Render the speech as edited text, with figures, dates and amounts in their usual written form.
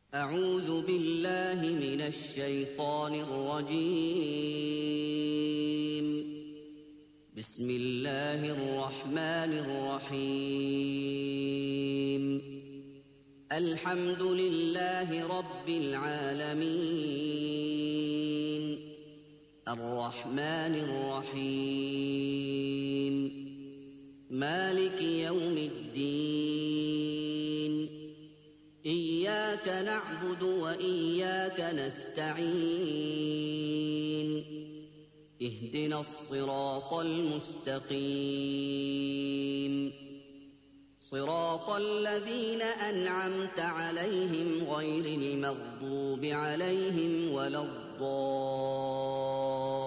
أعوذ بالله من الشيطان الرجيم. بسم الله الرحمن الرحيم. الحمد لله رب العالمين، الرحمن الرحيم، مالك يوم الدين، إياك نعبد وإياك نستعين، اهدنا الصراط المستقيم، صراط الذين أنعمت عليهم غير المغضوب عليهم ولا الضالين.